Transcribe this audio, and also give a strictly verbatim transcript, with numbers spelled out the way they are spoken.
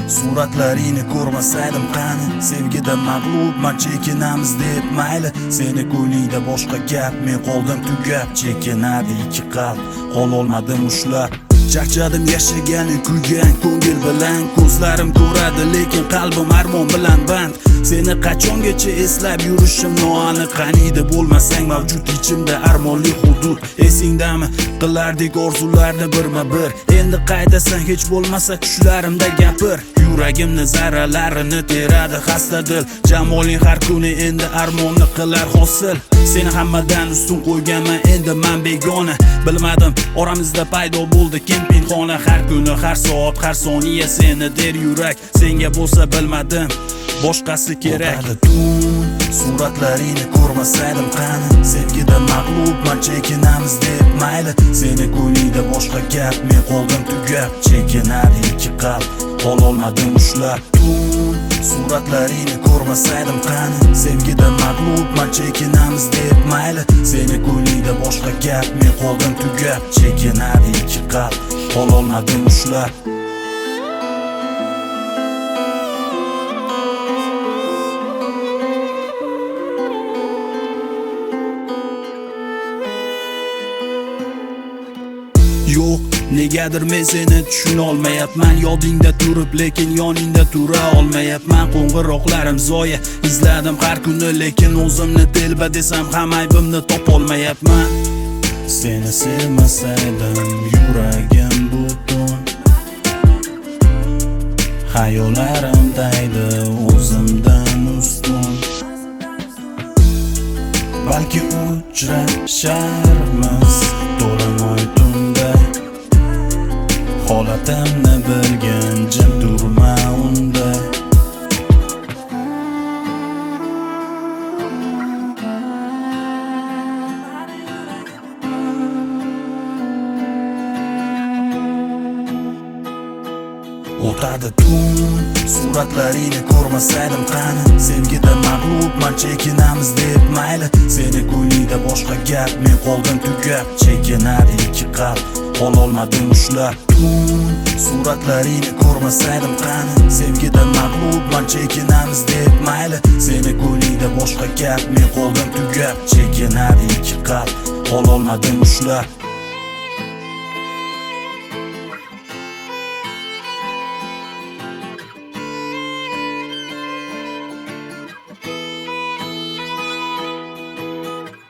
Suratlaringni ko'rmasaydim qani, sevgida mag'lubman, chekinamiz deb mayli. Seni ko'nglingda boshqa gap, men qoldim tugab. Chekinadi ikki qalb, qololmadim ushlab. Charchadim yashagani kuygan ko'ngil bilan, ko'zlarim ko'radi lekin qalbim armon bilan band. Seni qachongacha eslab yurishim noaniq, qaniydi bo'lmasang mavjud ichimda armonli hudud. Esingdami qilardik orzularni birma bir, endi qaydasan hech bo'lmasa tushlarimda gapir. Yuragimni zarralarini teradi xasta dil, jamoling har kuni endi armonni qilar hosil. Seni hammadan ustun qo'yganman, endi men begona. Bilmadim oramizda paydo bo'ldi kim pinhona. Har kuni, har soat, har soniya seni der yurak. Senga bo'lsa bilmadim boshqasi kerak. Tun suratlaringni ko'rmasaydim qani, sevgida mag'lubman, chekinamiz deb mayli. Seni ko'nglingda boshqa gap, men qoldim tugab. Chekinadi ikki qalb, qololmadim ushlab. Tun suratlaringni ko'rmasaydim qani, sevgida mag'lubman, chekinamiz deb mayli. Seni ko'nglingda boshqa gap, men qoldim tugab. Chekinadi ikki qalb, qololmadim ushlab. Yo'q, negadir men seni tushuna olmayapman. Yodingda turib lekin yoningda tura olmayapman. Qo'ng'iroqlarim zoya, izladim har kuni lekin o'zimni telba desam ham aybimni topolmayapman. Seni sevmasaydim yuragim butun, xayollarim daydi o'zimdan ustun. Balki uchrasharmiz to'lanoy tunda, holatimni bilgin jim turma unda. O'tadi tun suratlaringni ko'rmasaydim qani, sevgida mag'lubman, chekinamiz deb mayli. Seni ko'nglingda boshqa gap, men qoldim tugab. Chekinadi ikki qalb, qololmadim ushlab. Tun suratlaringni ko'rmasaydim qani, sevgida mag'lubman, chekinamiz deb mayli. Seni ko'nglingda boshqa gap, men qoldim tugab. Chekinadi ikki qalb, qololmadim ushlab.